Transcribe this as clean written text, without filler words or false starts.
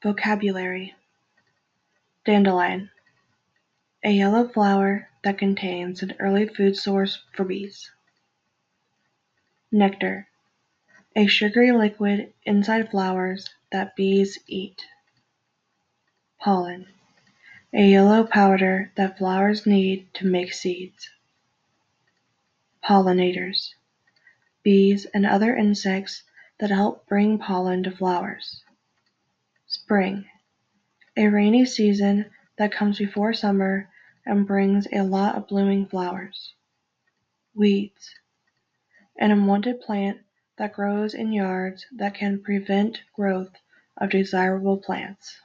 Vocabulary. Dandelion. A yellow flower that contains an early food source for bees. Nectar. A sugary liquid inside flowers that bees eat. Pollen. A yellow powder that flowers need to make seeds. Pollinators. Bees and other insects that help bring pollen to flowers. Spring. A rainy season that comes before summer and brings a lot of blooming flowers. Weeds. An unwanted plant that grows in yards that can prevent growth of desirable plants.